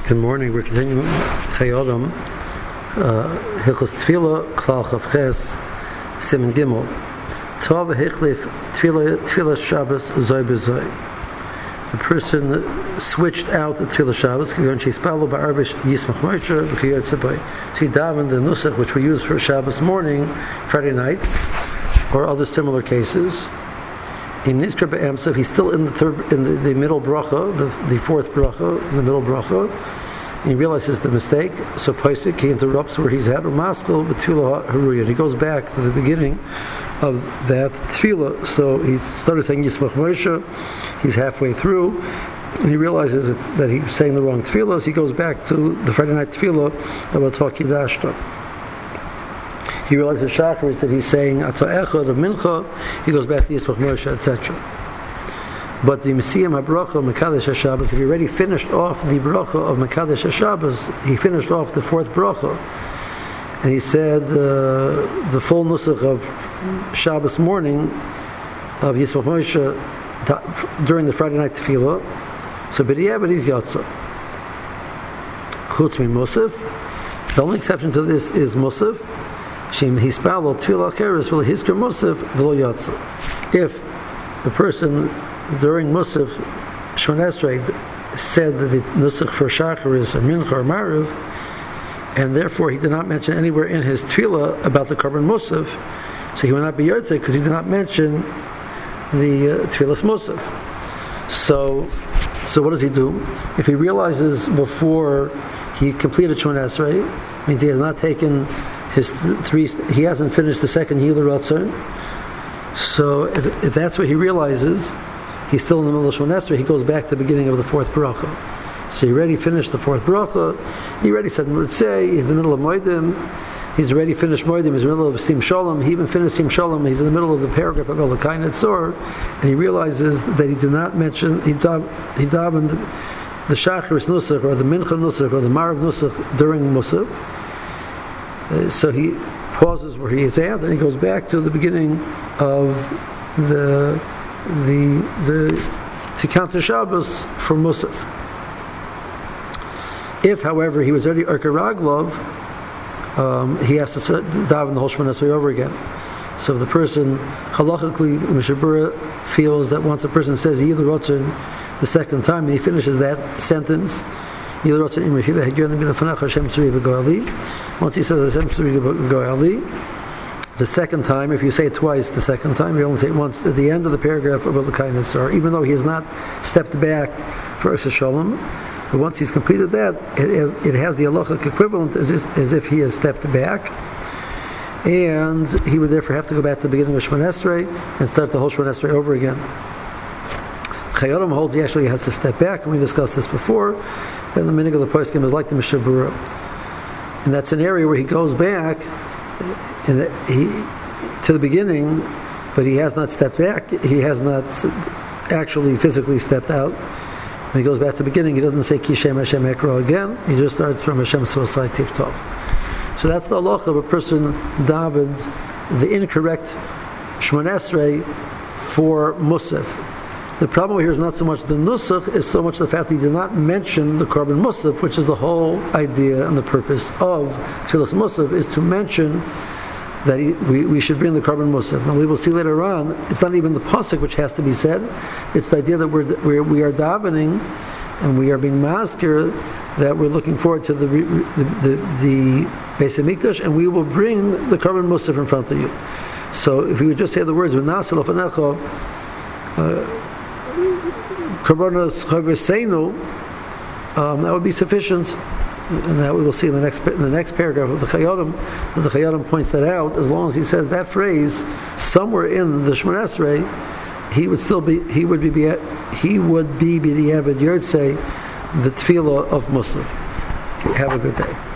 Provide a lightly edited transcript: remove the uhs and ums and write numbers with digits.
Good morning. We're continuing Chayodam, Hilchos Tefillah, Klal Chav Ches, Siman Gimel. Tov Hichlif Tefillah Shabbos Zoi B'Zoi. The person switched out the Tefillah Shabbos. Kagon Sheispalu Ba'arbish Yismach Moshe B'Kiyot Tzabay. So he davened the nusach which we use for Shabbos morning, Friday nights, or other similar cases. In Niskar Be'emsav, he's still in the middle bracha, the fourth bracha, the middle bracha, and he realizes the mistake. So Paisik, he interrupts where he's at, Umaskel B'Tefillah Haruya, and he goes back to the beginning of that tefillah. So he started saying Yismach Moshe, he's halfway through, and he realizes that he's saying the wrong tefillah, so he goes back to the Friday night tefillah about Takidashta. He realizes Shacharis that he's saying Ato Echad of Mincha, he goes back to Yismach Moshe, etc. But the Mesiyam HaBracha Mekadesh HaShabbos, if he already finished off the bracha of Mekadesh HaShabbos, he finished off the fourth bracha, and he said the full nusach of Shabbos morning of Yismach Moshe during the Friday night tefillah. So b'diavad he's yotza. Chutz mi Musaf. The only exception to this is Musaf. Shem hispalo tefillah acheres will hisker Musaf v'lo yotza. If the person during Musaf Shemon Esrei said that the nusach for Shacharis or Mincha or Mariv, and therefore he did not mention anywhere in his tefillah about the Korban Musaf, so he will not be yotze because he did not mention the tefillah's Musaf. So what does he do? If he realizes before he completed Shemon Esrei, means he has not taken his he hasn't finished the second Yila Ratzon. So if that's what he realizes, he's still in the middle of Shemon Esrei, he goes back to the beginning of the fourth bracha. So he already finished the fourth bracha, he already said Murtzei, he's in the middle of Moedim, he's already finished Moedim, he's in the middle of Sim Shalom, he even finished Sim Shalom, he's in the middle of the paragraph of Elokai Netzor, and he realizes that he did not mention, he davened the Shacharis Nusach, or the Mincha Nusach, or the Marav Nusach during Musaf. So he pauses where he is at, and he goes back to the beginning of the Tikkan to Shabbos for Musaf. If, however, he was already Erker Raglov, he has to daven the whole Shemon Esrei over again. So if the person, halachically, Mishabura feels that once a person says Yilu Rotzen the second time, and he finishes that sentence, Yilu Rotzen Imri Fiva Hegyon Bilafanach Hashem Tzuri B'Goali. Once he says Hashem Tzuri B'Goali, the second time, if you say it twice the second time, you only say it once at the end of the paragraph of Elokai Netzor, even though he has not stepped back for Esa Shalom. But once he's completed that, it has the halachic equivalent as if he has stepped back, and he would therefore have to go back to the beginning of Shemon Esrei and start the whole Shemon Esrei over again. Chayodam holds he actually has to step back, and we discussed this before, and the meaning of the poskim is like the Mishnah Berurah. And that's an area where he goes back to the beginning, but he has not stepped back, he has not actually physically stepped out. When he goes back to the beginning, he doesn't say Kishem Hashem Ekro again. He just starts from Hashem Svasai Tiftov. So that's the halacha of a person davened the incorrect Shemon Esrei for Musaf. The problem here is not so much the nusach, is so much the fact that he did not mention the Korban Musaf, which is the whole idea and the purpose of Tfilas Musaf, is to mention that we should bring the Korban Musaf. Now we will see later on, it's not even the pasuk which has to be said, it's the idea that we are davening and we are being masker, that we're looking forward to the Beis HaMikdash, and we will bring the Korban Musaf in front of you. So if we would just say the words V'naseh Lefanecha Korbanos Chaveseinu, that would be sufficient. And that we will see in the next paragraph of the Chayodam, that the Chayodam points that out. As long as he says that phrase somewhere in the Shemon Esrei, he would be b'diavad Yortzei, the tefillah of Musaf. Have a good day.